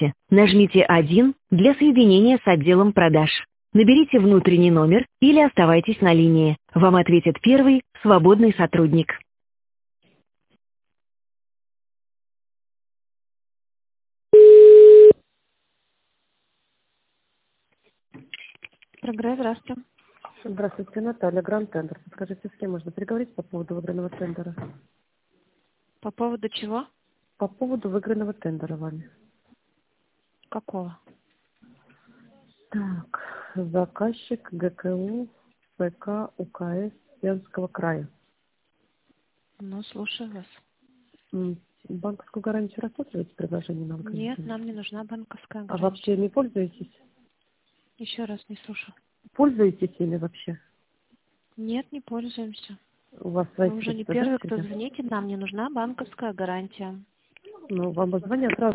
Нажмите 1 для соединения с отделом продаж. Наберите внутренний номер или оставайтесь на линии. Вам ответит первый свободный сотрудник. Прогресс, здравствуйте. Здравствуйте, Наталья, Гранд Тендер. Скажите, с кем можно переговорить по поводу выигранного тендера? По поводу чего? По поводу выигранного тендера вами. Какого? Так, заказчик ГКУ ПК УКС Пермского края. Ну, слушаю вас. Банковскую гарантию рассматриваете предложение на выигранный Нет, тендер? нам не нужна банковская А гарантия. вообще не пользуетесь? Еще раз не слушаю. Пользуетесь ими вообще? Нет, не пользуемся. У вас Вы свои уже не средства, да, первый, кто среди? звоните, нам не нужна банковская гарантия. Ну, вам звонят